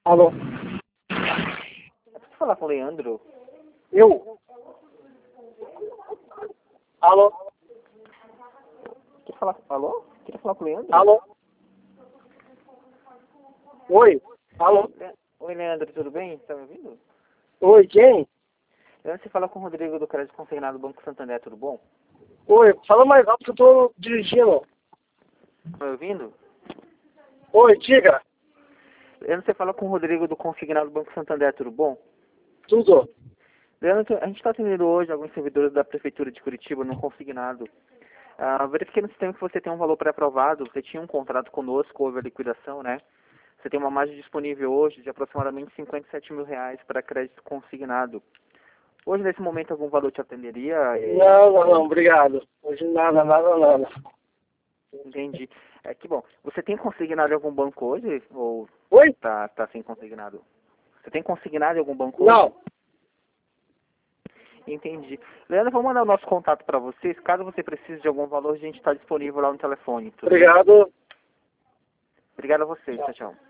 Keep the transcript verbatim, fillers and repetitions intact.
Alô? Eu preciso falar com o Leandro. Eu? Alô? Quer falar? Alô? Quer falar com o Leandro? Alô? Oi? Alô? Le- Oi, Leandro, tudo bem? Tá me ouvindo? Oi, quem? Leandro, você fala com o Rodrigo do Crédito Consignado do Banco Santander, tudo bom? Oi, fala mais alto que eu tô dirigindo. Tá me ouvindo? Oi, diga. Leandro, você fala com o Rodrigo do Consignado do Banco Santander, tudo bom? Tudo. Leandro, a gente está atendendo hoje alguns servidores da Prefeitura de Curitiba no consignado. Ah, verifiquei no sistema que você tem um valor pré-aprovado, você tinha um contrato conosco, houve a liquidação, né? Você tem uma margem disponível hoje de aproximadamente cinquenta e sete mil reais para crédito consignado. Hoje, nesse momento, algum valor te atenderia? E- Não, não, não, obrigado. Hoje nada, nada, nada. Entendi. É que bom. Você tem consignado em algum banco hoje? Ou Oi? tá, tá sem consignado? Você tem consignado em algum banco hoje? Não. Entendi. Leandro, vou mandar o nosso contato para vocês. Caso você precise de algum valor, a gente está disponível lá no telefone. Tudo bem? Obrigado. Obrigado a vocês. Tchau, tchau.